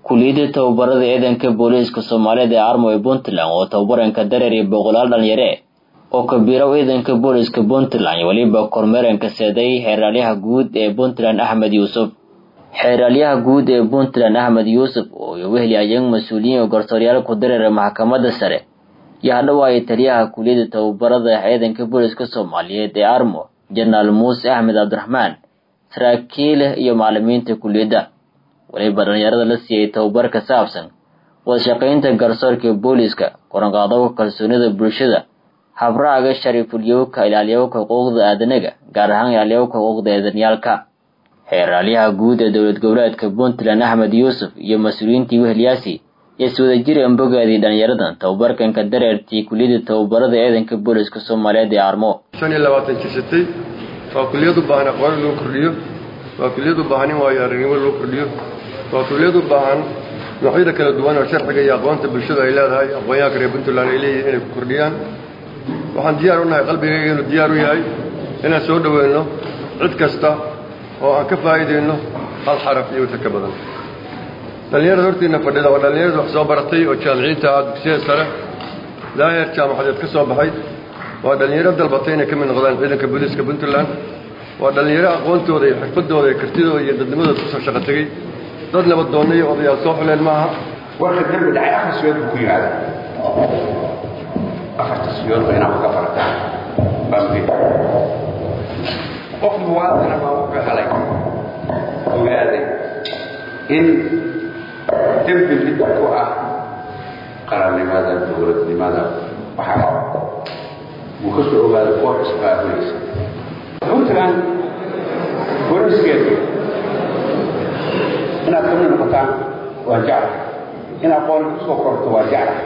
kuliyada tababarada ciidanka booliiska Soomaaliyeed ee Armo ee Puntland oo tababaranka dareeri boqolaal dhalinyaro oo ka biiray ciidanka booliiska Puntland waliba kormeeranka seeday xeeralyaha guud ee Puntland Ahmed Yuusuf xeeralyaha guud ee Puntland Ahmed Yuusuf oo weheliyay mas'uuliyiin garsooryaal ku dareeray maxkamadda sare yaa dhawaayay taliyaha kuliyada tababarada ciidanka booliiska Soomaaliyeed ee Armo General Muuse Ahmed Abdurrahman saraakiil iyo macallimiinta kuliyada waliba dhalinyarada la siiyay tababar ka saabsan wada shaqaynta garsoorka booliiska qoranqaadowga kalsoonida bulshada habraaga sharifuliyowka ilaaliyowka xuquuqda aadanaga gaar ahaan ilaaliyowka xuquuqda aadanyaalka xeeralyaha guud ee dowlad goboleedka Puntland Ahmed Yuusuf iyo mas'uuliyiintii weheliyaasi iswada jireen bogaadii dhalinyaradan tababarkan ka dareertay kuliyada tababarada ciidanka booliiska Soomaaliyeed ee Armo 25 jisatay waa kuliyadu baahan aqoon loo kordhiyo waa kuliyadu baahan waayo-aragnimo loo kordhiyo waa kuliyadu baahan noocyada kala duwan oo sharciga iyo aqoonta bulshada ay leedahay aqoonyahanka reer Puntland ay leeyihiin inay ku kordhiyaan waxaan diyaar u nahay qalbigayga inuu diyaar u yahay inaan soo dhaweeyno cid kasta oo aan ka faa'iideyno hal xaraf iyo wixii ka badan dhalinyarada hortiina fadhida waa dhalinyarada wax soo baratay oo jaamiciinta dugsiga sare laayar jaamacadeed ka soo baxay waa dhalinyarada dalbatay inay ka mid noqdaan ciidanka booliiska Puntland waa dhalinyaro aqoontooda iyo xirfadooda iyo kartidooda iyo dadnimadooda ku soo shaqo tagay dad nabad doonay oo odayaal soo xuleen maaha waxa dambe dhacay akhrisweed ku yimaada akhrisweed bayna ka farqaa bambi qof muwaadin ma uu ka helay ogaaday in dambi ku ah qaranimada dowladnimada waxa uu ka soo ogaaday qof isbaabulaysa Puntland booliiskeedu inaad ka mid noqotaan waa jecel inaad qoon ku soo korto waa jecel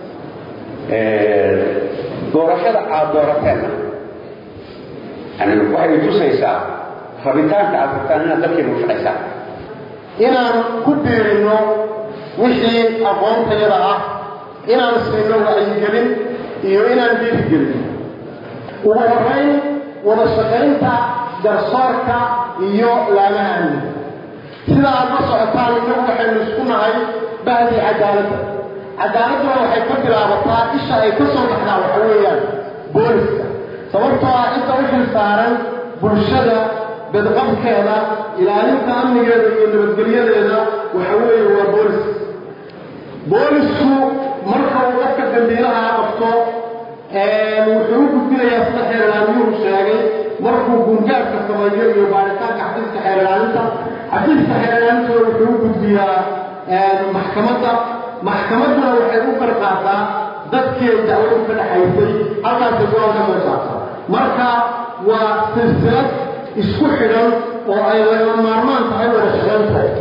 doorashada aad doorateen anigu waxay tusaysaa rabitaanka aad rabtaan inaad dalkeena u shaqaysaa inaan ku biirino wixii aqoontayada ah inaan siino wacyigelin iyo inaan dhiirigelin ugu horreyn wada shaqaynta garsoorka iyo laamaha amniga sida aad la socotaan inagu waxaynu isku nahay bahdi cadaaladuna waxay ka bilaabataa isha ay ka soo baxdaa waxa weeyaan booliska sababtoo ah inta u xil saaran bulshada badqabkeeda ilaalinta amnigeeda iyo nabadgelyadeeda waxa weeye waa boolisku marka uu dadka dambiilaha qabto wuxuu u gudbinayaa sida xeerlaanuhu sheegay markuu gungaarka sameeyo iyo baaritaanka xafiiska xeerlaaninta wuxuu u gudbiyaa maxkamaduna waxay u qarqaataa dadkii dacwadu ka dhaxaysay halkaasay go'aan ka soo saartaa marka waa silsilad isku xidhan oo ay lagama maarmaan tahay wada shaqaynta